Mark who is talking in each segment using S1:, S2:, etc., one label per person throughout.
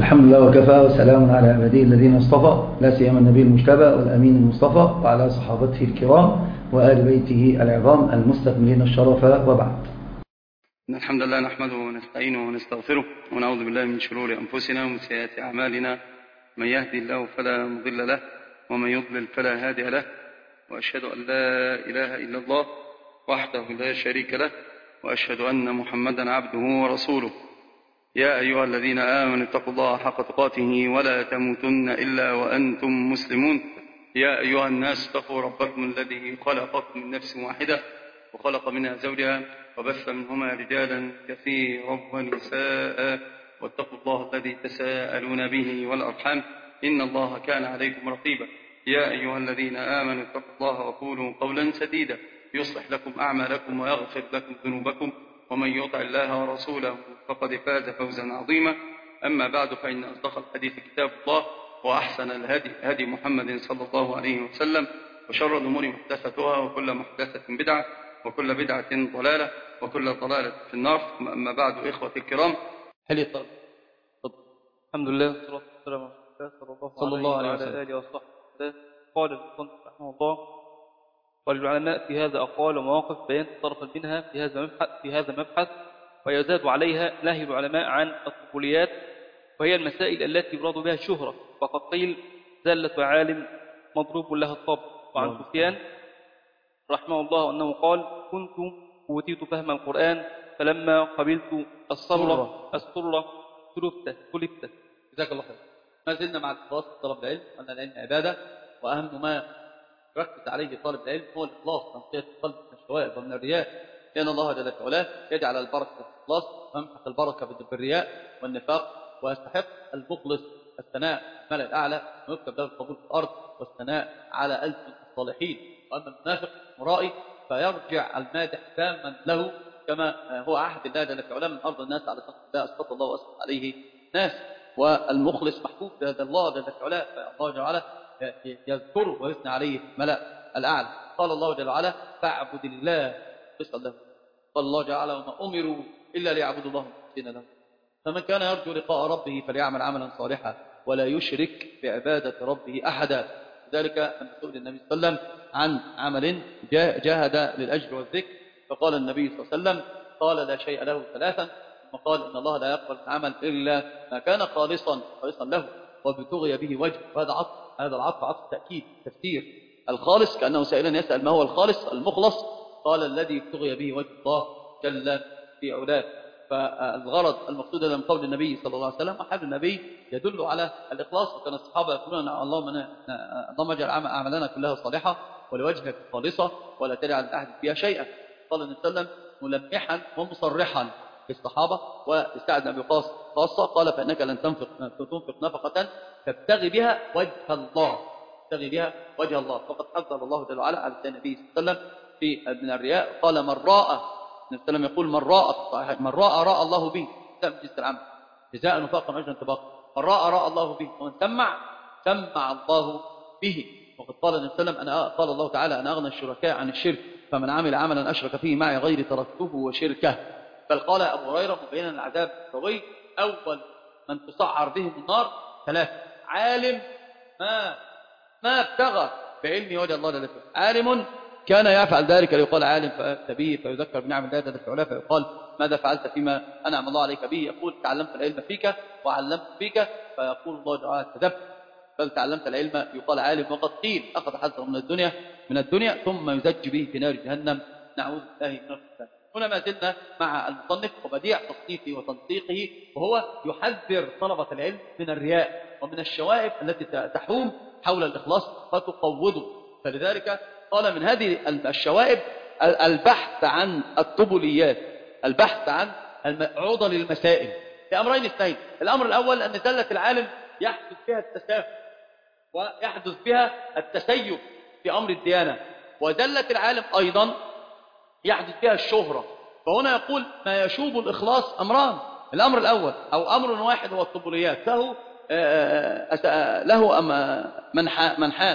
S1: الحمد لله وكفى وسلام على عباده الذين اصطفى، لا سيما النبي المجتبى والأمين المصطفى وعلى صحابته الكرام وآل بيته العظام المستكملين الشرف، وبعد.
S2: إن الحمد لله نحمده ونستعينه ونستغفره ونعوذ بالله من شرور أنفسنا ومن سيئات أعمالنا، من يهدي الله فلا مضل له ومن يضلل فلا هادي له، وأشهد أن لا إله إلا الله وحده لا شريك له، وأشهد أن محمدا عبده ورسوله. يا أيها الذين آمنوا اتقوا الله حق تقاته ولا تموتن إلا وأنتم مسلمون. يا أيها الناس اتقوا ربكم الذي خلقكم من نفس واحدة وخلق منها زوجها وبث منهما رجالا كثيرا ونساء، واتقوا الله الذي تساءلون به والأرحام إن الله كان عليكم رقيبا. يا أيها الذين آمنوا اتقوا الله وقولوا قولا سديدا يصلح لكم أعمالكم ويغفر لكم ذنوبكم، ومن يطع الله ورسوله فقد فاز فوزا عظيما. أما بعد، فإن أصدق الحديث كتاب الله، وأحسن الهدي هدي محمد صلى الله عليه وسلم، وشر الأمور محدثتها، وكل محدثة بدعة، وكل بدعة ضلالة، وكل ضلالة في النار. أما بعد، إخوة الكرام،
S3: هل يطلب؟ الحمد لله والصلاة والسلام على رسول الله صلى الله عليه وعلى آله وصحبه وسلم. قال المصنف رحمه الله: وللعلماء في هذا أقوال ومواقف بيان طرفا منها في هذا المبحث، ويزاد عليها نهي العلماء عن الطفوليات، وهي المسائل التي يراد بها الشهرة. وقد قيل: زلة عالم مضروب لها الطبع. وعن سفيان رحمه الله أنه قال: كنت أوتيت فهم القرآن، فلما قبلت الصبر تلفت.
S4: جزاك الله خير. ما زلنا مع الإخلاص في طلب العلم، وأن العلم عبادة، وأهم ما يركز عليه طالب العلم هو الإخلاص، تنقية القلب من الشوائب ومن الرياء، لأن الله جل وعلا يجعل البركة في الإخلاص ويمحق البركة بالرياء والنفاق، ويستحق المخلص الثناء الملأ الأعلى، ويكتب له القبول في الأرض والثناء على ألسن الصالحين. وأما المنافق مرائي فيرجع المادح تاما له، كما هو عهد الله جل وعلا: من أرض الناس على سخط الله أسقط الله وأسقط عليه ناس. والمخلص محبوب بهذا الله جل وعلا، فالله جل وعلا يذكره ويثنى عليه ملأ الأعلى. قال الله جل وعلا: فاعبد الله واسأل له. قال الله جل وعلا: وما أمروا إلا ليعبدوا الله مخلصين له. فمن كان يرجو لقاء ربه فليعمل عملا صالحا ولا يشرك بعبادة ربه أحدا. لذلك لما سئل النبي صلى الله عليه وسلم عن عمل جاهد للأجر والذكر، فقال النبي صلى الله عليه وسلم: قال لا شيء له ثلاثا، ثم قال: إن الله لا يقبل العمل إلا ما كان خالصا له وابتغي به وجه. هذا العطف عطف تأكيد تفسير. الخالص كأنه سائلا يسأل ما هو الخالص. المخلص قال: الذي يبتغي به وجه الله جل في علاه. فالغرض المقصود من قول النبي صلى الله عليه وسلم وحال النبي يدل على الإخلاص. وكان الصحابة يقولون: اللهم اجعل أعمالنا كلها صالحة ولوجهك خالصة ولا تجعل لأحد فيها شيئا. قال النبي صلى الله عليه وسلم ملمحا ومصرحا للصحابة، وسعد بن أبي وقاص خاصة قال: فإنك لن تنفق نفقة تبتغي بها وجه الله، فقد حذر الله جل وعلا على النبي صلى الله عليه وسلم من الرياء. قال: من راى، النبي صلى الله عليه وسلم يقول: من راى الله به، جزء العمل جزاء وفاقا أجرا طباقا. من راى الله به، ومن سمع الله به. وقد قال النبي صلى الله عليه وسلم: قال الله تعالى: أنا أغنى الشركاء عن الشرك، فمن عمل عملا أشرك فيه معي غيري تركته وشركه. بل قال أبو هريرة مبينا العذاب الطويل: أول من تسعر بهم النار ثلاثة: عالم ما ابتغى بعلمه وجه الله جل وعلا، عالم كان يفعل ذلك ليقال عالم فأتى به فيذكر بنعم الله جل وعلا فيقال: ماذا فعلت فيما أنعم الله عليك به؟ يقول: تعلمت العلم فيك وعلمت فيك، فيقول الله تعالى: كذبت، بل تعلمت العلم يقال عالم. وقد قيل: أخذ حظه من الدنيا ثم يزج به في نار جهنم، نعوذ بالله من الفتن. هنا ما زلنا مع المصنف وبديع تصنيفه وتنطيقه، وهو يحذر طلبة العلم من الرياء ومن الشوائب التي تحوم حول الإخلاص فتقوضه. فلذلك قال: من هذه الشوائب البحث عن الطبوليات، البحث عن عضل المسائل بأمرين اثنين. الأمر الأول أن زلة العالم يحدث فيها التساهل ويحدث بها التسيب في أمر الديانة، وزلة العالم أيضا يحدث فيها الشهرة. فهنا يقول: ما يشوب الإخلاص أمران. الأمر الأول أو أمر واحد هو الطبوليات، له منحان.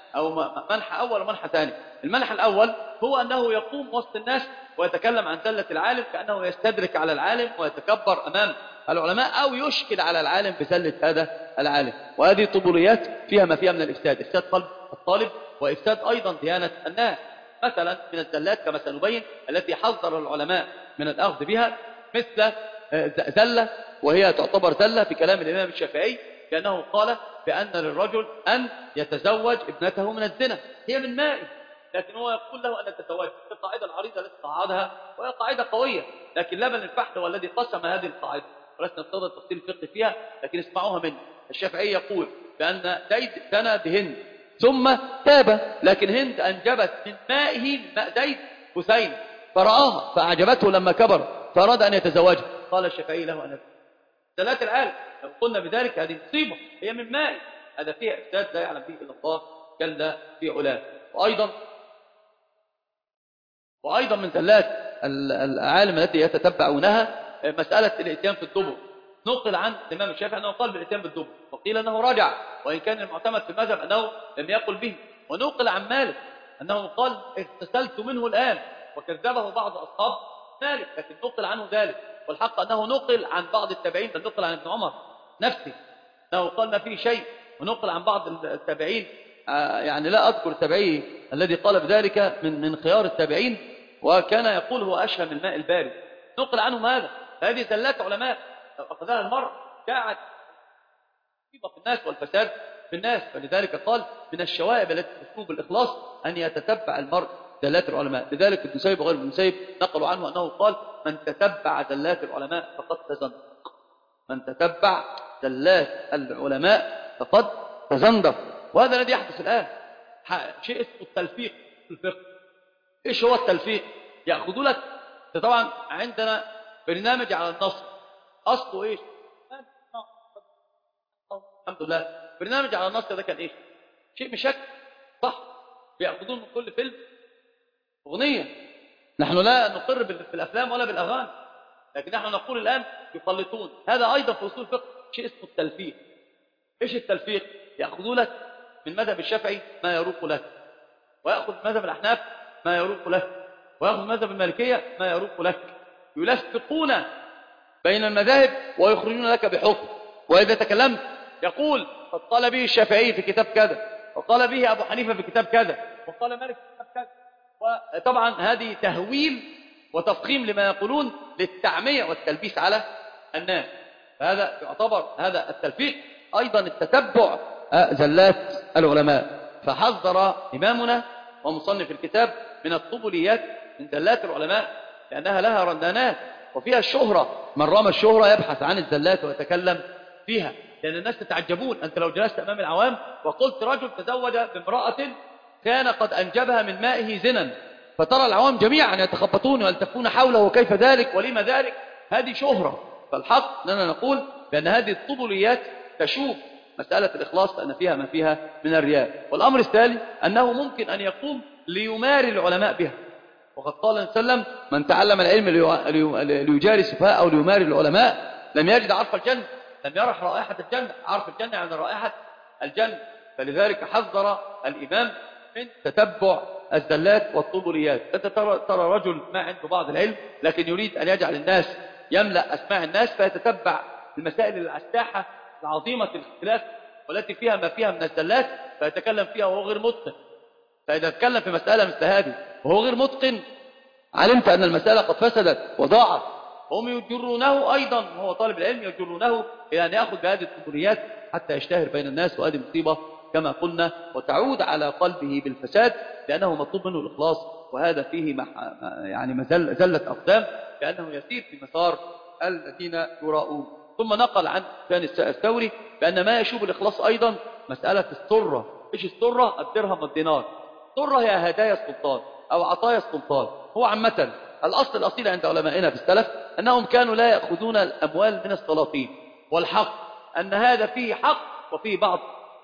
S4: أو منحى أول ومنحى ثاني. المنحى الأول هو أنه يقوم وسط الناس ويتكلم عن زلة العالم كأنه يستدرك على العالم ويتكبر أمام العلماء، أو يشكل على العالم بزلة هذا العالم. وهذه طبوليات فيها ما فيها من الإفساد، إفساد قلب الطالب وإفساد أيضا ديانة الناس. مثلا من الزلات كما سنبين التي حذر العلماء من الأخذ بها، مثل زلة، وهي تعتبر زلة في كلام الإمام الشافعي، كأنه قال بأن للرجل أن يتزوج ابنته من الزنا، هي من مائه، لكن هو يقول له أن تتزوج. القاعدة العريضة التي قاعدها وهي قاعدة قوية، لكن لبن الفحل هو الذي قسم هذه القاعدة، ولسنا نقتضي التفصيل الفقهي فيها، لكن اسمعوها منه. الشافعي يقول بأن زيد زنى بهند ثم تاب، لكن هند أنجبت من مائه من ماء زيد حسين، فرآها فأعجبته لما كبر فأراد أن يتزوجها، قال الشافعي له أن زلات العالم لو قلنا بذلك هذه مصيبة، هي من ماء، هذا فيها إفساد لا يعلم به إلا الله جل في علاه. وأيضا من زلات العالم التي يتتبعونها مسألة الإتيان في الدبر. نقل عن الإمام الشافعي أنه قال بالإتيان بالدبر، وقيل أنه رجع، وإن كان المعتمد في المذهب أنه لم يقل به. ونقل عن مالك أنه قال اغتسلت منه الآن، وكذبه بعض أصحاب مالك، لكن نقل عنه ذلك. والحق أنه نقل عن بعض التابعين، بل نقل عن ابن عمر نفسه أنه قال ما فيه شيء. ونقل عن بعض التابعين، يعني لا أذكر التابعي الذي قال بذلك من خيار التابعين، وكان يقول هو أشهى من الماء البارد. نقل عنهم هذا. هذه زلات علماء لو أخذها المرء شاعت في الناس والفساد في الناس. فلذلك قال من الشوائب التي تسلوب الإخلاص أن يتتبع المرء زلات العلماء. لذلك ابن سيب وغير ابن سيب نقلوا عنه أنه قال من تتبع زلات العلماء فقد تزندق. من تتبع زلات العلماء فقد تزندق. وهذا الذي يحدث الآن، شيء اسمه التلفيق في الفقه. إيش هو التلفيق؟ يأخذوا لك، طبعا عندنا برنامج على النصر، أصله إيش؟ الحمد لله. برنامج على النصر ده كان إيش؟ شيء مشكل، صح؟ بيأخذون من كل فيلم أغنية. نحن لا نقر بالأفلام ولا بالأغاني، لكن نحن نقول الآن يخلطون. هذا أيضا في أصول الفقه شيء اسمه التلفيق. إيش التلفيق؟ يأخذوا لك من مذهب الشافعي ما يروق لك، ويأخذ مذهب الأحناف ما يروق لك، ويأخذ مذهب المالكية ما يروق لك. يلفقون بين المذاهب ويخرجون لك بحكم. وإذا تكلمت يقول قد قال به الشافعي في كتاب كذا، وقال به أبو حنيفة في كتاب كذا، وقال مالك في كتاب كذا. وطبعا هذه تهويل وتفخيم لما يقولون للتعمية والتلبيس على الناس. فهذا يعتبر هذا التلفيق أيضا التتبع زلات العلماء. فحذر إمامنا ومصنف الكتاب من الطبوليات من زلات العلماء، لأنها لها رنانات وفيها الشهرة. من رام الشهرة يبحث عن الزلات ويتكلم فيها، لأن الناس تتعجبون. أنت لو جلست أمام العوام وقلت رجل تزوج بامرأة كان قد أنجبها من مائه زنا، فترى العوام جميعا يتخبطون ويلتفون حوله، وكيف ذلك ولما ذلك؟ هذه شهرة. فالحق لنا نقول بأن هذه الطبوليات تشوف مسألة الإخلاص، لأن فيها ما فيها من الرياء. والأمر الثاني أنه ممكن أن يقوم ليماري العلماء بها. وقد قال صلى الله عليه وسلم من تعلم العلم ليجاري السفهاء أو ليماري العلماء لم يجد عرف الجنة، لم يرح رائحة الجنة. عرف الجنة يعني رائحة الجنة. فلذلك حذر الإمام من تتبع الزلات والطبوليات. أنت ترى رجل ما عنده بعض العلم لكن يريد أن يجعل الناس يملأ أسماع الناس، فيتتبع المسائل الساحة العظيمة الاختلاف والتي فيها ما فيها من الزلات فيتكلم فيها وهو غير متقن. فإذا تكلم في مسألة مثل هذه وهو غير متقن علمت أن المسألة قد فسدت وضاعت. هم يجرونه أيضا، هو طالب العلم يجرونه إلى أن يأخذ بهذه الطبوليات حتى يشتهر بين الناس، وهذه مصيبة كما قلنا، وتعود على قلبه بالفساد لأنه مطلوب منه الإخلاص. وهذا فيه يعني زلة أقدام، لأنه يسير في مسار الذين يراؤون. ثم نقل عن سفيان الثوري بأن ما يشوب الإخلاص أيضا مسألة السرة. إيش السرة؟ الدرهم والدينار. السرة هي هدايا السلطان أو عطايا السلطان. هو عامة الأصل عند علمائنا في السلف أنهم كانوا لا يأخذون الأموال من السلاطين. والحق أن هذا فيه حق وفيه بعض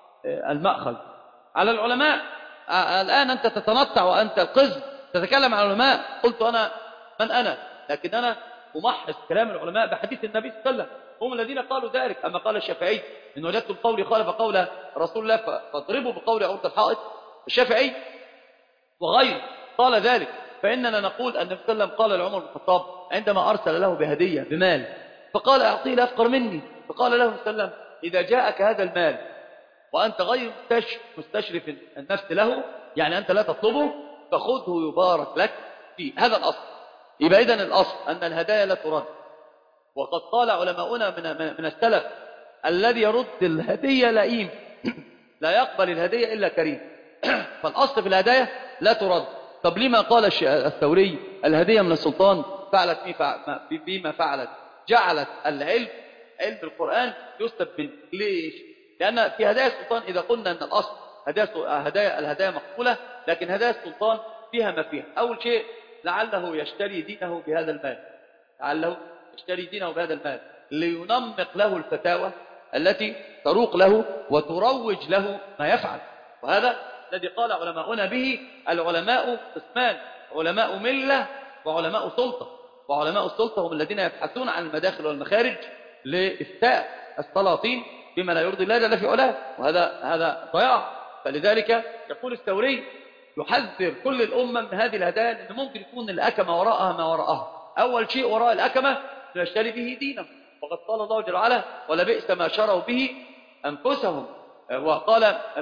S4: المأخذ على العلماء. الآن أنت تتنطع وأنت القزم تتكلم عن العلماء. قلت أنا من أنا؟ لكن أنا أمحص كلام العلماء بحديث النبي صلى الله عليه وسلم، هم الذين قالوا ذلك. أما قال الشافعي إن وجدتم قولي خالف قول رسول الله فاضربوا بقول عرض الحائط، الشافعي وغيره قال ذلك. فإننا نقول أن النبي صلى الله عليه وسلم قال لعمر بن الخطاب عندما أرسل له بهدية بمال فقال أعطيه لأفقر مني، فقال له صلى الله عليه وسلم إذا جاءك هذا المال وأنت غير مستشرف النفس له، يعني أنت لا تطلبه، فخذه يبارك لك فيه. هذا الأصل. يبقى إذن الأصل أن الهدايا لا ترد. وقد قال علماؤنا من السلف الذي يرد الهدية لئيم لا يقبل الهدية إلا كريم. فالأصل في الهدايا لا ترد. طب لما قال الثوري الهدية من السلطان فعلت بما فعلت، جعلت العلم علم القرآن يستبدل. ليش؟ لأن في هدايا السلطان إذا قلنا أن الأصل الهدايا مقبولة، لكن هدايا السلطان فيها ما فيها. أول شيء لعله يشتري دينه بهذا المال، لعله يشتري دينه بهذا المال لينمق له الفتاوى التي تروق له وتروج له ما يفعل. وهذا الذي قال علماؤنا به العلماء قسمان، علماء ملة وعلماء سلطة. وعلماء السلطة هم الذين يبحثون عن المداخل والمخارج لإفتاء السلاطين بما لا يرضي الله جل في علاه، وهذا ضياع. فلذلك يقول الثوري يحذر كل الأمة من هذه الهدايا، لأن ممكن يكون الأكمة وراءها ما وراءها. أول شيء وراء الأكمة يشتري به دينه، وقد قال الله جل وعلا ولبئس ما شروا به أنفسهم. وقال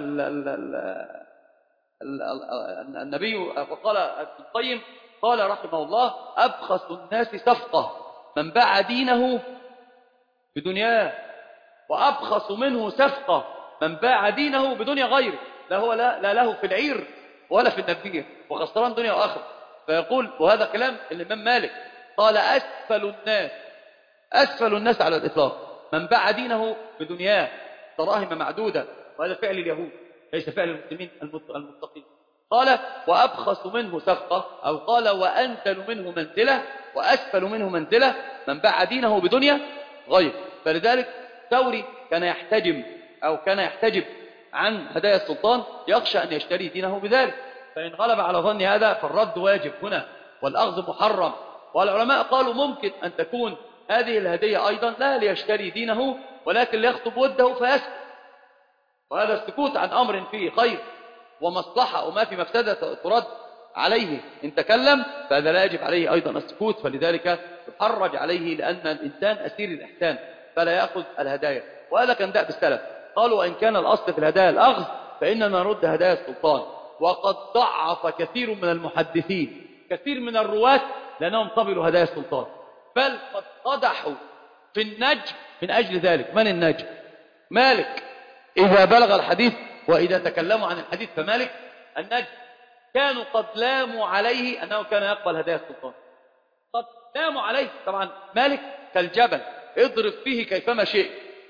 S4: النبي وقال ابن القيم قال رحمه الله أبخس الناس صفقة من باع دينه بدنياه، وأبخس منه صفقة من باع دينه بدنيا غيره، لا له في العير ولا في النبية، وخسران دنيا وآخرة. فيقول، وهذا كلام الإمام مالك، قال أسفل الناس على الإطلاق من باع دينه بدنياه دراهم معدودة، وهذا فعل اليهود ليس فعل المسلمين المتقين. قال وأبخس منه صفقة، أو قال وأنزل منه منزلة وأسفل منه منزلة من باع دينه بدنيا غير. فلذلك ثوري كان يحتجب عن هدايا السلطان، يخشى أن يشتري دينه بذلك. فإن غلب على ظن هذا فالرد واجب هنا والأخذ محرم. والعلماء قالوا ممكن أن تكون هذه الهدية أيضا لا ليشتري دينه ولكن ليخطب وده فيسكت، وهذا السكوت عن أمر فيه خير ومصلحة وما في مفسدة ترد عليه إن تكلم، فهذا لا يجب عليه أيضا السكوت. فلذلك يحرج عليه، لأن الإنسان أسير الإحسان فلا يأخذ الهدايا. وهذا كان دأب السلف، قالوا وإن كان الأصل في الهدايا الأخذ فإننا نرد هدايا السلطان. وقد ضعف كثير من المحدثين كثير من الرواة لأنهم قبلوا هدايا السلطان، بل قد قدحوا في النجم من أجل ذلك. من النجم؟ مالك إذا بلغ الحديث وإذا تكلموا عن الحديث فمالك النجم. كانوا قد لاموا عليه أنه كان يقبل هدايا السلطان، قد لاموا عليه. طبعا مالك كالجبل اضرب فيه كيفما شئت،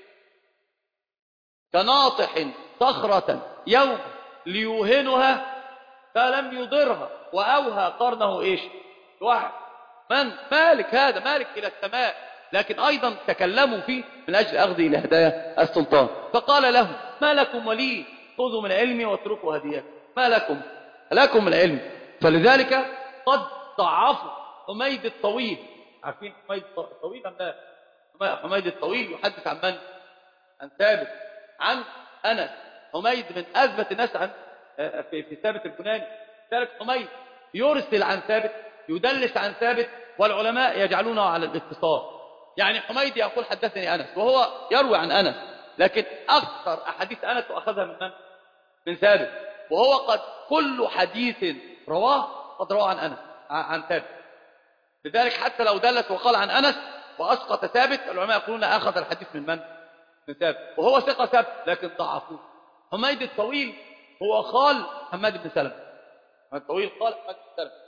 S4: كناطح صخرة يوم ليوهنها فلم يضرها وأوهى قرنه إيش؟ واحد. من؟ مالك. هذا مالك إلى السماء، لكن أيضا تكلموا فيه من أجل أخذه لهدايا السلطان. فقال لهم ما لكم ولي، خذوا من علمي واتركوا هدياكم، ما لكم من علم. فلذلك قد ضعفوا حميد الطويل. عارفين حميد الطويل أم لا؟ حميد الطويل يحدث عن من؟ عن ثابت، عن أنس. حميد من أثبت الناس عن في ثابت البناني. ذلك حميد يرسل عن ثابت، يدلس عن ثابت، والعلماء يجعلونه على الاتصال. يعني حميد يقول حدثني أنس وهو يروي عن أنس، لكن أكثر أحاديث أنس أخذها من من؟ من ثابت. وهو قد كل حديث رواه قد رواه عن أنس عن ثابت. لذلك حتى لو دلت وقال عن أنس وأسقط ثابت، العلماء يقولون أخذ الحديث من من؟ من ثابت، وهو ثقة ثابت لكن ضعفوه. حميد الطويل هو خال حماد بن سلمة. حميد الطويل قال حماد بن سلمة.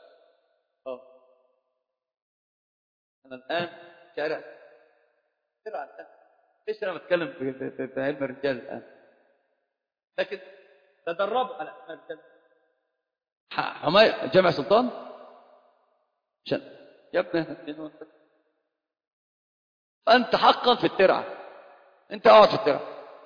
S4: أنا الآن شارع الآن ليش أنا بتكلم في علم الرجال الآن، لكن تدربوا على علم الرجال. حماية جامع سلطان يا ابني أنت حقا في الترعة، أنت اقعد في الترعة.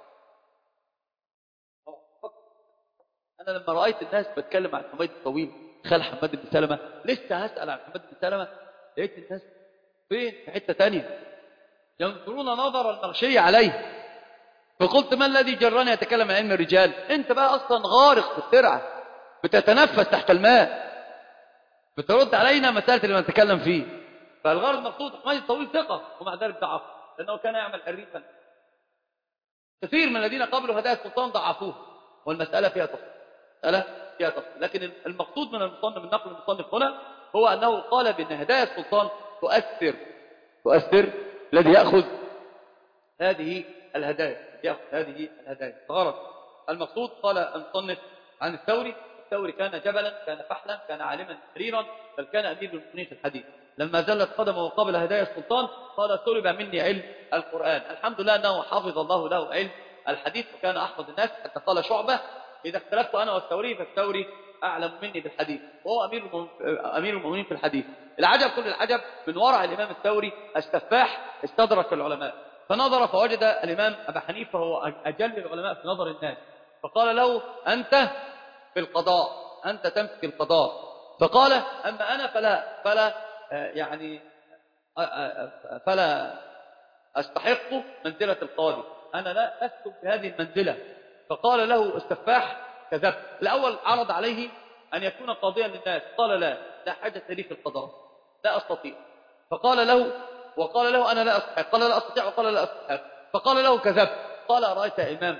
S4: أنا لما رأيت الناس بتكلم عن حميد الطويل خال حماد بن سلمة، لسه هسأل عن حماد بن سلمة، لقيت الناس فين؟ في حتة تانية ينظرون نظر المغشية عليه. فقلت ما الذي جرني أتكلم عن علم الرجال؟ أنت بقى أصلا غارق في الترعة، بتتنفس تحت الماء، بترد علينا مسألة اللي نتكلم فيه. فالغرض مقصود حميد الطويل ثقة ومع ذلك ضعف، لأنه كان يعمل حريفا. كثير من الذين قبلوا هدايا السلطان ضعفوه، والمسألة فيها تفصيل، لكن المقصود من المصنف، من نقل المصنف هنا، هو أنه قال بأن هدايا السلطان تؤثر الذي يأخذ هذه الهدايا، غرض المقصود. قال المصنف عن الثوري كان جبلا، كان فحلا، كان عالما حريرا، بل كان أمير المؤمنين في الحديث. لما زلت قدمه قبل هدايا السلطان قال سلب مني علم القرآن. الحمد لله أنه حافظ الله له علم الحديث، وكان أحفظ الناس، حتى قال شعبة إذا اختلفت أنا والثوري فالثوري أعلم مني بالحديث، وهو أمير المؤمنين في الحديث. العجب كل العجب من وراء الإمام الثوري السفاح استدرك العلماء، فنظر فوجد الإمام أبا حنيفة هو أجل العلماء في نظر الناس، فقال له أنت في القضاء، أنت تمسك القضاء. فقال أما أنا فلا أستحق منزلة القاضي، أنا لا أسكن في هذه المنزلة. فقال له السفاح كذبت. الأول عرض عليه أن يكون قاضيا للناس، قال لا حاجة لي في القضاء، لا أستطيع. وقال له أنا لا أستحق، قال لا أستطيع، وقال لا أستحق. فقال له كذبت. قال أرأيت يا إمام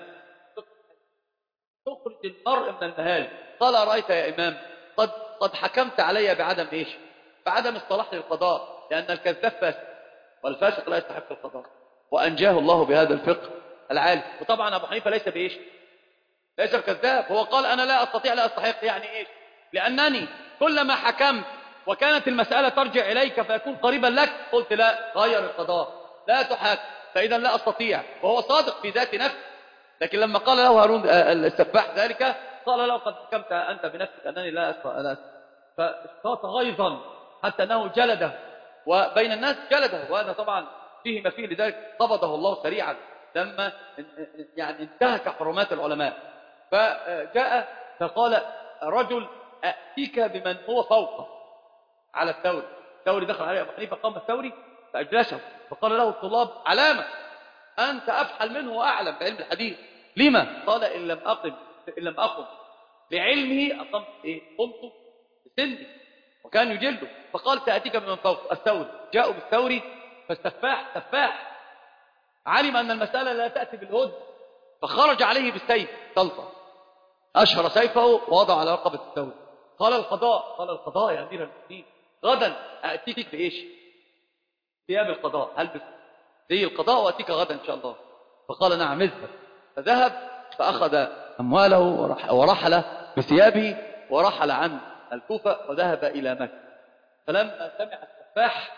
S4: تخرج المرء من المهال. قال أرأيت يا إمام قد حكمت علي بعدم إيش؟ بعدم الصلاح للقضاء، لأن الكذاب فاسق والفاسق لا يستحق القضاء. وأنجاه الله بهذا الفقه العالي. وطبعا أبو حنيفة ليس بإيش؟ ليس بكذاب. هو قال أنا لا أستطيع لا أستحق، يعني إيش؟ لأنني كلما حكمت وكانت المسألة ترجع إليك فيكون قريبا لك قلت لا، غير القضاء، لا تحاكم، فإذا لا أستطيع. وهو صادق في ذات نفسه. لكن لما قال له هارون السفاح ذلك قال له قد حكمت أنت بنفسك أنني لا أستطيع. فاشتاط غيظا حتى أنه جلده، وبين الناس جلده، وهذا طبعا فيه ما فيه. لذلك قبضه الله سريعا لما انتهك حرمات العلماء. فجاء فقال رجل أأتيك بمن هو فوقه على الثوري. الثوري دخل عليه أبو حنيفة، قام الثوري فأجلسه، فقال له الطلاب علامة أنت أفحل منه وأعلم بعلم الحديث. لما؟ قال إن لم أقم لعلمه أقمت قمت بسني، وكان يجلده. فقال تأتيك بمن فوق الثوري. جاءوا بالثوري، فالسفاح علم أن المسألة لا تأتي بالهد، فخرج عليه بالسيف طلقة، أشهر سيفه ووضع على رقبة الثوري. قال القضاء يا أمير المؤمنين غدا أأتيك بإيش؟ ثياب القضاء، هلبس زي القضاء وأتيك غدا إن شاء الله. فقال نعم اذهب. فذهب فأخذ أمواله ورحل بثيابه ورحل عن الكوفة وذهب إلى مكة. فلما سمع السفاح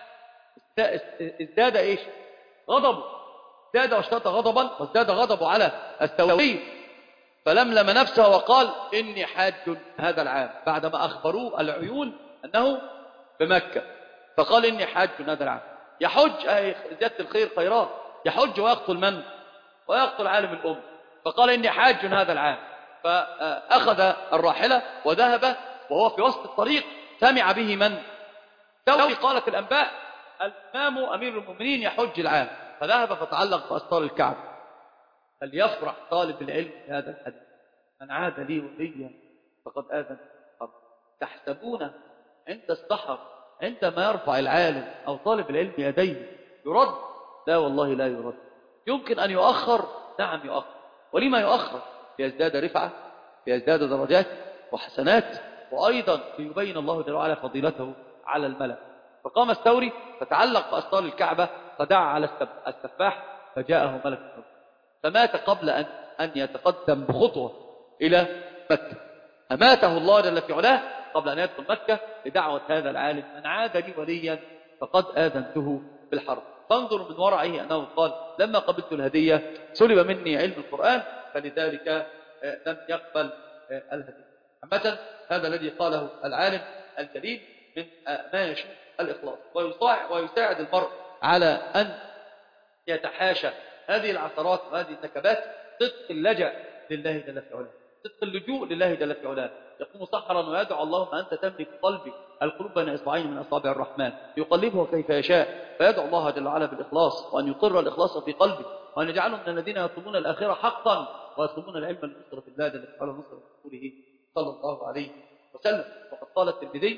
S4: ازداد إيش؟ غضبه، ازداد واشتد غضبا، وازداد غضبه على الثوري. فلملم نفسه وقال إني حاج هذا العام، بعدما أخبروه العيون أنه بمكة. فقال إني حاج هذا العام. يحج أي زيادة الخير خيرات، يحج ويقتل من؟ ويقتل عالم الأم. فقال إني حاج هذا العام. فأخذ الراحلة وذهب، وهو في وسط الطريق سمع به من؟ ثوري. قالت الأنباء الإمام أمير المؤمنين يحج العام. فذهب فتعلق بأستار الكعبة. فليفرح طالب العلم بهذا الحديث، من عاد لي وليا فقد آذن. تحسبون عند السحر عندما يرفع العالم أو طالب العلم يديه يرد؟ لا والله لا يرد. يمكن أن يؤخر، نعم يؤخر. ولما يؤخر؟ ليزداد رفعة، ليزداد درجات وحسنات، وأيضا ليبين الله جل وعلا فضيلته على الملأ. فقام الثوري فتعلق بأستار الكعبة، فدعا على السفاح فجاءه ملك الموت، فمات قبل أن يتقدم بخطوة إلى مكة. أماته الله جل في علاه قبل أن يدخل مكة لدعوة هذا العالم، من عاد لي وليا فقد آذنته بالحرب. فانظر من ورعه أنه قال لما قبلت الهدية سلب مني علم القرآن، فلذلك لم يقبل الهدية. عامة هذا الذي قاله العالم الجليل من ما يشوف الإخلاص، ويساعد المرء على أن يتحاشى هذه العثرات وهذه النكبات. صدق اللجأ لله جل في علاه، صدق اللجوء لله جل في علاه. يقوم سحرا ويدعو اللهم أنت تملك قلبي، القلوب بين إصبعين من أصابع الرحمن يقلبه كيف يشاء. فيدعو الله جل وعلا بالإخلاص، وأن يقر الإخلاص في قلبه، وأن يجعله من الذين يطلبون الآخرة حقا ويطلبون العلم لنصرة الله جل في علاه ونصرة رسوله صلى الله عليه وسلم. وقد قال الترمذي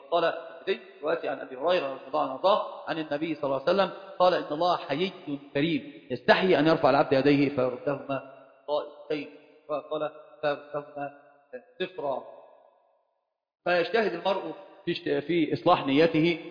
S4: رواية عن أبي هريرة رضي الله عنه عن النبي صلى الله عليه وسلم قال إن الله حيي كريم يستحي أن يرفع العبد يديه فيردهما طائفتين، فقال فيردهما صفرا. فيجتهد المرء في إصلاح نيته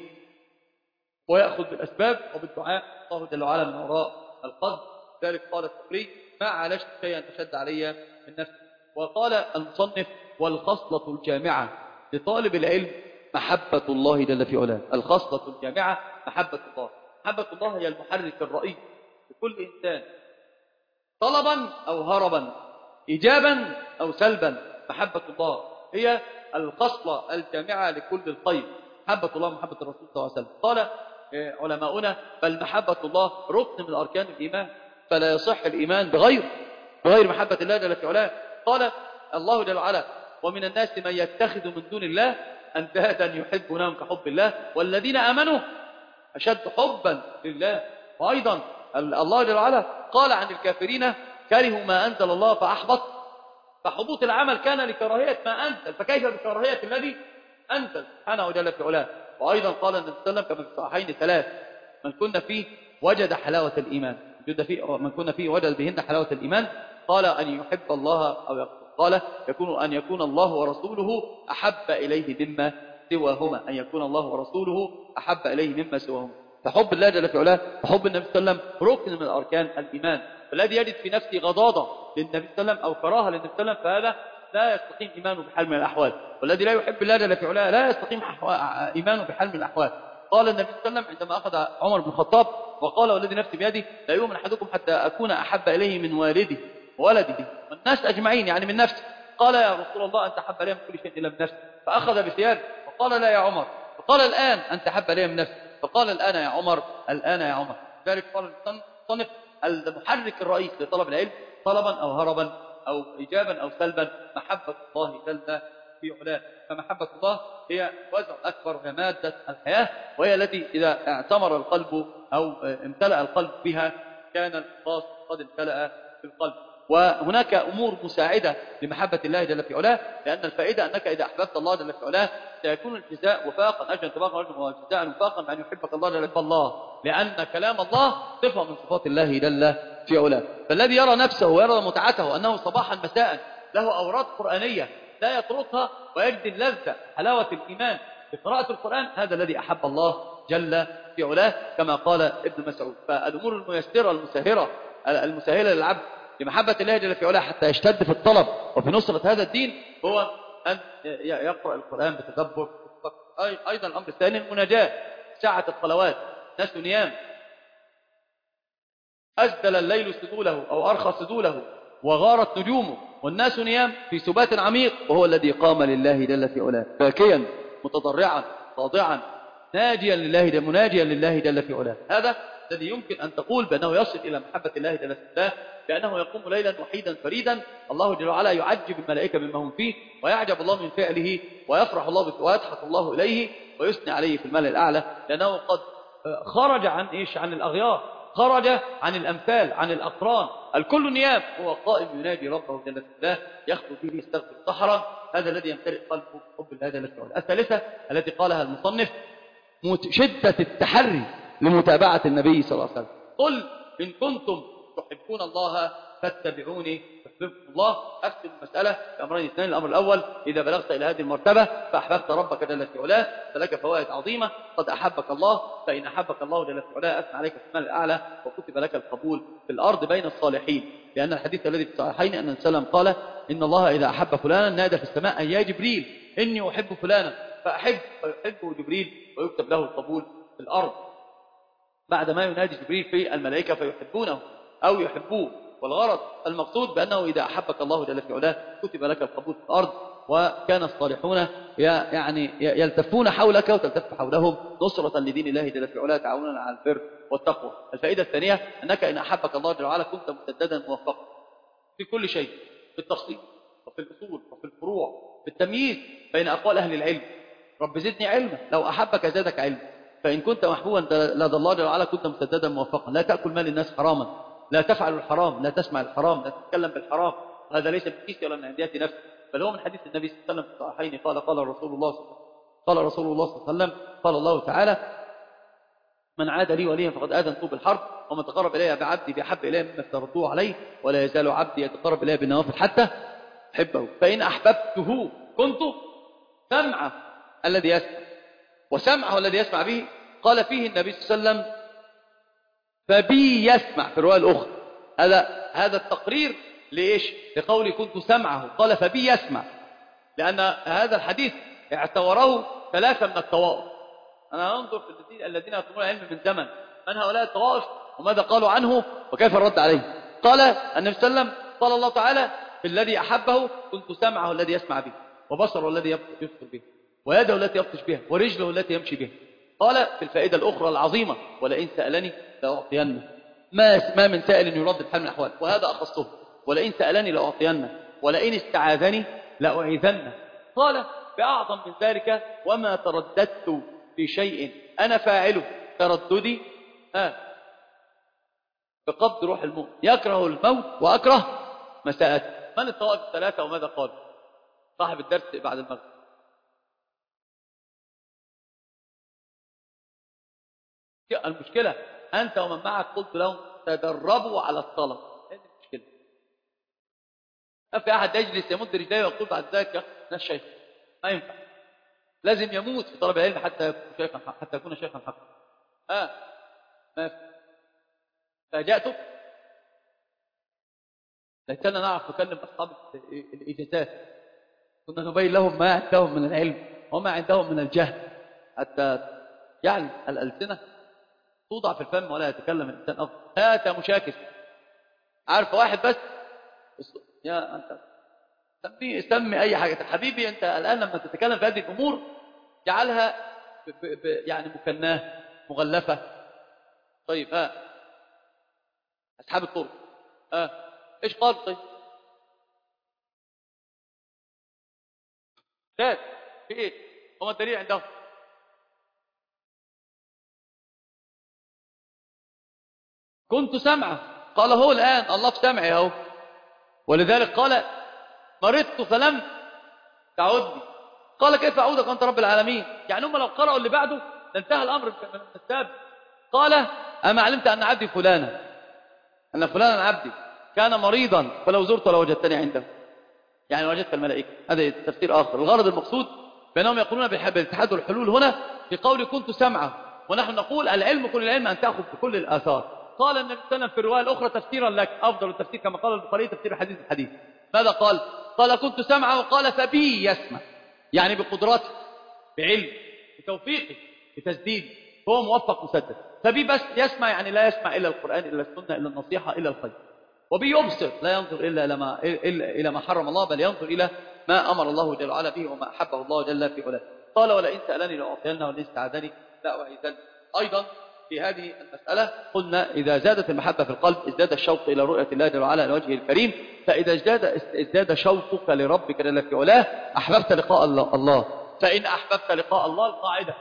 S4: ويأخذ بالأسباب وبالدعاء، الله جل وعلا من وراء القلب. ذلك قال الثوري ما عالجت شيئا أشد علي من نفسي. وقال المصنف والخصلة الجامعة لطالب العلم محبة الله جل في علاه. الخصلة الجامعة محبة الله. محبة الله هي المحرك الرئيسي لكل إنسان، طلبا أو هربا، إيجابا أو سلبا. محبة الله هي الخصلة الجامعة لكل الخير. محبة الله محبة الرسول صلى الله عليه وسلم. قال علماؤنا بل محبة الله ركن من أركان الإيمان، فلا يصح الإيمان بغير محبة الله جل في علاه. قال الله جل وعلا ومن الناس من يتخذ من دون الله أندادا يحبونهم كحب الله والذين آمنوا أشد حبا لله. وأيضا الله جل وعلا قال عن الكافرين كرهوا ما أنزل الله فأحبط، فحبوط العمل كان لكراهية ما أنزل، فكيف بكراهية الذي أنزل سبحانه وجل في علاه. وأيضا قال النبي صلى الله عليه وسلم كما في الصحيحين 3 من كنا فيه وجد حلاوة الإيمان، من كنا فيه وجد بهن حلاوة الإيمان. قال أن يحب الله أو قال أن يكون الله ورسوله أحب إليه مما سواهما، أن يكون الله ورسوله أحب إليه مما سواهما. فحب الله جل في علاه وحب النبي صلى الله عليه وسلم ركن من أركان الإيمان. فالذي يجد في نفسه غضاضة للنبي صلى الله عليه وسلم أو كراهة للنبي صلى الله عليه وسلم فهذا لا يستقيم إيمانه بحال من الأحوال. والذي لا يحب الله جل في علاه لا يستقيم إيمانه بحال من الأحوال. قال النبي صلى الله عليه وسلم عندما أخذ عمر بن الخطاب وقال والذي نفسي بيده لا يؤمن أحدكم حتى أكون أحب إليه من والده وولده والناس أجمعين، يعني من نفسه. قال يا رسول الله أنت أحب إليه من كل شيء إلا من نفسه، فأخذ بثيابه وقال لا يا عمر، فقال الآن أنت أحب إليه من نفسه، فقال الآن يا عمر، الآن يا عمر. ذلك قال المصنف المحرك الرئيس لطلب العلم طلبا أو هربا أو إيجابا أو سلبا محبة الله جل في علاه. فمحبة الله هي وزع أكبر، هي مادة الحياة، وهي التي إذا اعتمر القلب أو امتلأ القلب بها كان الإخلاص قد امتلأ في القلب. وهناك أمور مساعدة لمحبة الله جل في علاه، لأن الفائدة أنك إذا أحببت الله جل في علاه سيكون الجزاء وفاقا أجرا طباقا والجزاء وفاقا بأن يحبك الله جل في الله، لأن كلام الله صفة من صفات الله جل في علاه. فالذي يرى نفسه ويرى متعته أنه صباحا مساء له أوراد قرآنية لا يتركها ويجد اللذة حلاوة الإيمان بقراءة القرآن، هذا الذي أحب الله جل في علاه كما قال ابن مسعود. فالأمور الميسرة المسهلة للعبد لمحبة الله جل في علاه حتى يشتد في الطلب وفي نصرة هذا الدين هو أن يقرأ القرآن بتدبر. أيضا الأمر الثاني المناجاة ساعة الصلوات، ناس نيام أسدل الليل سدوله أو أرخى سدوله وغارت نجومه والناس نيام في سبات عميق، وهو الذي قام لله جل في علاه باكيا متضرعا خاضعا مناجيا لله جل في علاه. هذا الذي يمكن أن تقول بأنه يصل إلى محبة الله جل في علاه، لأنه يقوم ليلا وحيدا فريدا الله جل وعلا يعجب الملائكة بما هم فيه ويعجب الله من فعله ويفرح الله به ويضحك الله إليه ويثني عليه في الملأ الأعلى، لأنه قد خرج عن الأغيار، خرج عن الأمثال، عن الأقران، الكل نيام، هو قائم ينادي ربه جل في علاه يخطو فيه يستغفر سحرا. هذا الذي يمتلئ قلبه حب الله جل في علاه. الثالثة التي قالها المصنف شدة التحري لمتابعة النبي صلى الله عليه وسلم. قل إن كنتم تحبون الله فاتبعوني يحببكم الله. أختم المسألة بأمرين اثنين. الأمر الأول إذا بلغت إلى هذه المرتبة فأحببت ربك جل في علاه فلك فوائد عظيمة. قد أحبك الله، فإن أحبك الله جل في علاه أثنى عليك في المال الأعلى وكتب لك القبول في الأرض بين الصالحين، لأن الحديث الذي في الصحيحين أن السلام قال إن الله إذا أحب فلانا نادى في السماء أن يا جبريل إني أحب فلانا فأحب، فيحبه جبريل ويكتب له القبول في الأرض بعد ما ينادي جبريل في الملائكة فيحبونه أو يحبوه. والغرض المقصود بأنه إذا أحبك الله جل في علاه كتب لك القبول في الأرض، وكان الصالحون يعني يلتفون حولك وتلتف حولهم نصرة لدين الله جل في علاه تعاونا على البر والتقوى. الفائدة الثانية أنك إن أحبك الله جل وعلا كنت مسددا موفقا في كل شيء، في التفصيل وفي الأصول وفي الفروع، في التمييز بين أقوال أهل العلم. رب زدني علما، لو أحبك زادك علما. فإن كنت محبوبا لدى الله جل وعلا كنت مسددا موفقا. لا تأكل مال الناس حراما، لا تفعل الحرام، لا تسمع الحرام، لا تتكلم بالحرام، هذا ليس من كيسي ولا من عندية نفسي، بل هو من حديث النبي صلى الله عليه وسلم في الصحيحين قال رسول الله صلى الله عليه وسلم قال الله تعالى: من عاد لي وليا فقد آذنته بالحرب، ومن تقرب إلي بعبدي بأحب إلي مما افترضته عليه، ولا يزال عبدي يتقرب إلي بالنوافل حتى أحبه، فإن أحببته كنت سمعه الذي يسمع، وسمعه الذي يسمع به. قال فيه النبي صلى الله عليه وسلم: فبي يسمع. في الرواية الأخرى هذا التقرير لإيش؟ لقولي كنت سمعه، قال فبي يسمع، لأن هذا الحديث اعتبره ثلاثة من الطوائف. أنا أنظر في الذين يطلبون العلم من زمن من هؤلاء الطوائف وماذا قالوا عنه وكيف الرد عليه. قال النبي صلى الله عليه وسلم: قال الله تعالى: الذي أحبه كنت سمعه الذي يسمع به، وبصره الذي يبصر به، ويده التي يبطش بها، ورجله التي يمشي بها. قال في الفائدة الأخرى العظيمة: ولئن سألني لأعطينه. ما من سائل يرد بحال من الأحوال، وهذا أخصه: ولئن سألني لأعطينه، ولئن استعاذني لأعيذنه. قال بأعظم من ذلك: وما ترددت في شيء أنا فاعله ترددي بقبض روح المؤمن، يكره الموت وأكره مساءته. من الطوائف الثلاثة وماذا قال صاحب الدرس بعد المغرب؟ المشكلة أنت ومن معك قلت لهم تدربوا على الطلب. هذه المشكلة. ما في أحد يجلس يمد رجليه ويقول بعد ذلك: يا أخي الشيخ. ما ينفع، لازم يموت في طلب العلم حتى يكون شيخا حقا. ما في. فجأتك لكننا نعرف نكلم أصحاب الإجازات، كنا نبين لهم ما عندهم من العلم وما عندهم من الجهل، حتى يعني الألسنة توضع في الفم ولا يتكلم الإنسان أفضل. هات يا مشاكس، عارف واحد بس يا أنت سمي أي حاجة. حبيبي أنت الآن لما تتكلم في هذه الأمور جعلها يعني مكناه مغلفة. طيب أصحاب الطرق إيش قال؟ طيب لا في إيه؟ هو الدليل عندهم. كنت سمعه، قال هو الآن الله في سمعي اهو. ولذلك قال: مرضت فلم تعودني. قال: كيف أعودك وأنت رب العالمين؟ يعني هم لو قرأوا اللي بعده لانتهى الأمر من السابق. قال: أما علمت أن عبدي فلانا، أن فلانا عبدي كان مريضا فلو زرت لوجدتني عنده، يعني وجدت الملائكة. هذا تفسير آخر. الغرض المقصود بأنهم يقولون بالاتحاد والحلول هنا في قول كنت سمعه، ونحن نقول العلم كل العلم أن تأخذ بكل الآثار. قال النبي صلى الله عليه وسلم في الرواية الأخرى تفسيرا لك، أفضل التفسير كما قال البخاري تفسير الحديث. ماذا قال؟ قال: كنت سمعه، قال فبي يسمع، يعني بقدرته، بعلم، بتوفيقه، بتسديد، هو موفق مسدد. فبي بس يسمع، يعني لا يسمع إلا القرآن، إلا السنة، إلا النصيحة، إلا الخير. وبي يبصر، لا ينظر إلا إلى ما حرم الله، بل ينظر إلى ما أمر الله جل وعلا به وما أحبه الله جل في علاه. قال: ولئن سألني لأعطينه، ولئن استعاذني لأعيذنه. أيضا في هذه المسألة قلنا: إذا زادت المحبة في القلب ازداد الشوق إلى رؤية الله جل وعلا على وجهه الكريم. فإذا ازداد شوقك لربك جل في علاه أحببت لقاء الله. فإن أحببت لقاء الله، القاعدة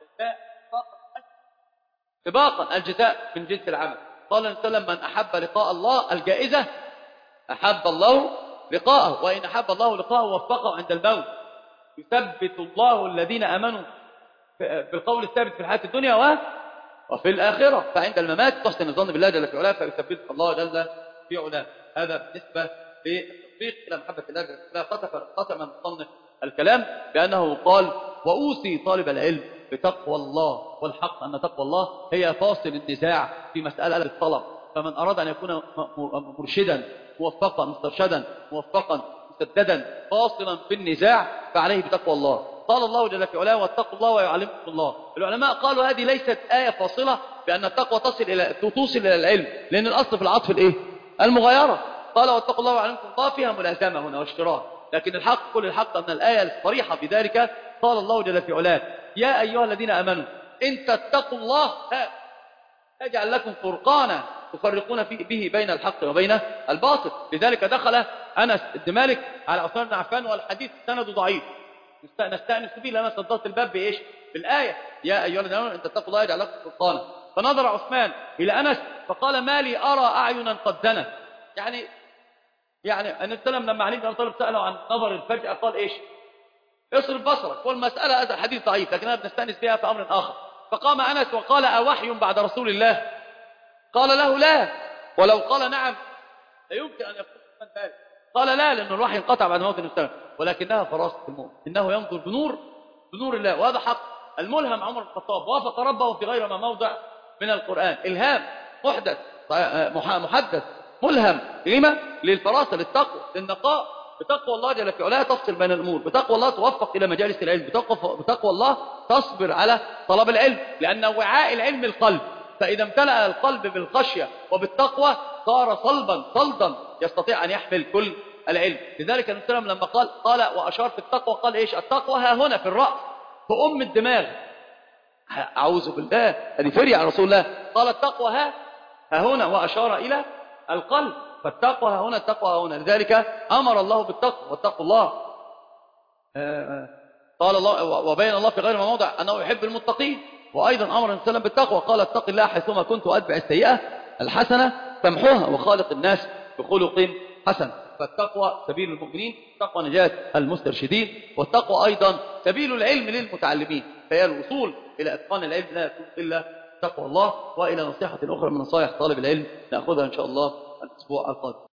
S4: سباقا الجزاء من جنس العمل. قال النبي صلى الله عليه وسلم: من أحب لقاء الله الجائزة أحب الله لقاءه، وإن أحب الله لقاءه وفقه عند الموت. يثبت الله الذين آمنوا بالقول الثابت في الحياة الدنيا وفي الآخرة، فعند الممات تحسن الظن بالله جل في علاه فيثبتك الله جل في علاه. هذا بالنسبة للتطبيق إلى محبة الله جل في علاه. ختم مصنف الكلام بأنه قال: وأوصي طالب العلم بتقوى الله. والحق أن تقوى الله هي فاصل النزاع في مسألة الطلب. فمن أراد أن يكون مرشدا موفقا مسترشدا موفقا مسددا فاصلا في النزاع فعليه بتقوى الله. قال الله جل في علاه: واتقوا الله ويعلمكم الله. العلماء قالوا هذه ليست آية فاصلة بأن التقوى توصل إلى العلم، لأن الأصل في العطف الإيه؟ المغايرة. قال: واتقوا الله ويعلمكم الله فيها ملازمة هنا واشتراك، لكن الحق كل الحق أن الآية الصريحة بذلك قال الله جل في علاه: يا أيها الذين آمنوا إن تتقوا الله يجعل لكم فرقانا تفرقون به بين الحق وبين الباطل. لذلك دخل أنس بن مالك على عثمان بن عفان والحديث سند ضعيف، نستأنس به لما صدرت الباب بإيش؟ بالآية: يا أيها الذين آمنوا إن تتقوا الله يجعل لكم فرقانا. فنظر عثمان إلى أنس فقال: ما لي أرى أعينا قد زنت، يعني يعني النبي صلى الله عليه وسلم لما علي بن ابي طالب ساله عن نظر الفجأة قال ايش؟ اصرف بصرك. والمسألة هذا الحديث ضعيف لكننا بنستأنس بها في امر اخر. فقام انس وقال: اوحي بعد رسول الله؟ قال له: لا. ولو قال نعم لا يمكن ان يكون من ذلك. قال: لا، لأن الوحي انقطع بعد موت النبي صلى الله عليه وسلم، ولكنها فراسة المؤمن، انه ينظر بنور الله، وهذا حق. الملهم عمر بن الخطاب وافق ربه في غير ما موضع من القرآن. الهام محدث ملهم. لما؟ للفراسة، للتقوى، للنقاء. بتقوى الله جل في علاه تفصل بين الأمور، بتقوى الله توفق إلى مجالس العلم، بتقوى الله تصبر على طلب العلم، لأن وعاء العلم القلب، فإذا امتلأ القلب بالخشية وبالتقوى صار صلدا يستطيع أن يحمل كل العلم. لذلك النبي صلى الله عليه وسلم لما قال وأشار في التقوى قال إيش؟ التقوى ها هنا في الرأس، في أم الدماغ. أعوذ بالله، هذه فرية على رسول الله. قال التقوى ها هنا، وأشار إلى القلب. فالتقوى ها هنا، التقوى ها هنا. لذلك أمر الله بالتقوى، واتقوا الله. قال الله وبين الله في غير ما موضع أنه يحب المتقين. وأيضا أمر النبي صلى الله عليه وسلم بالتقوى، قال: اتق الله حيثما كنت وأتبع السيئة الحسنة تمحوها وخالق الناس بخلق حسن. فالتقوى سبيل المؤمنين، التقوى نجاة المسترشدين، والتقوى أيضا سبيل العلم للمتعلمين. فهي الوصول إلى إتقان العلم لا يكون إلا تقوى الله. وإلى نصيحة أخرى من نصائح طالب العلم نأخذها إن شاء الله الأسبوع القادم.